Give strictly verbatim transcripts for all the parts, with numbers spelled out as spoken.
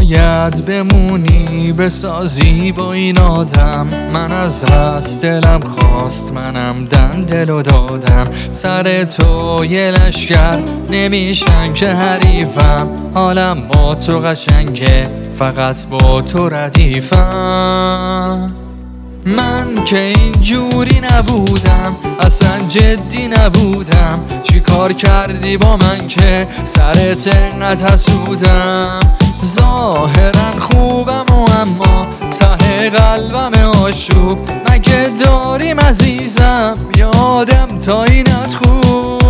باید بمونی بسازی با این آدم. من از هست دلم خواست، منم دن دلو دادم. سر تو یه لشکر نمیشن که حریفم. حالم با تو قشنگه، فقط با تو ردیفم. من که اینجوری نبودم، اصلا جدی نبودم. چی کار کردی با من که سرت انقدر حسودم؟ ظاهرا خوبم و اما ته قلبم آشوب. مگه داریم عزیزم یادم تا اینت خوب؟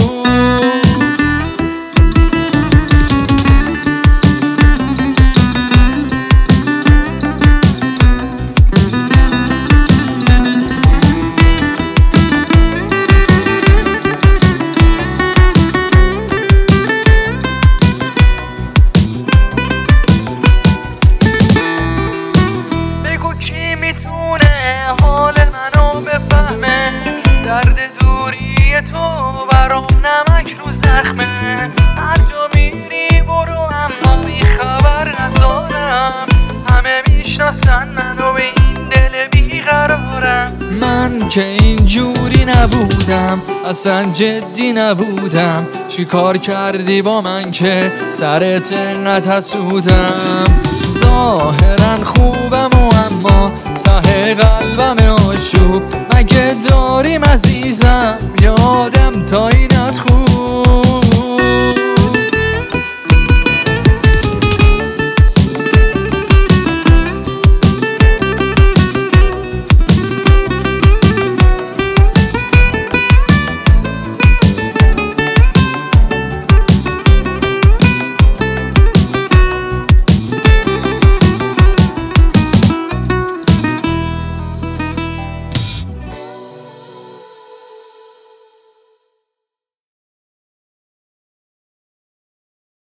کی میتونه حال منو بفهمه؟ درد دوری تو برام نمک رو زخمه. هر جا میری برو اما بی خبر ندارم. همه میشناسن منو به این دل بیقرارم. من که اینجوری نبودم، اصلا جدی نبودم. چی کار کردی با من که سرت انقدر حسودم؟ ظاهرا خوبم و اما ته قلبم آشوب. مگه داریم عزیزم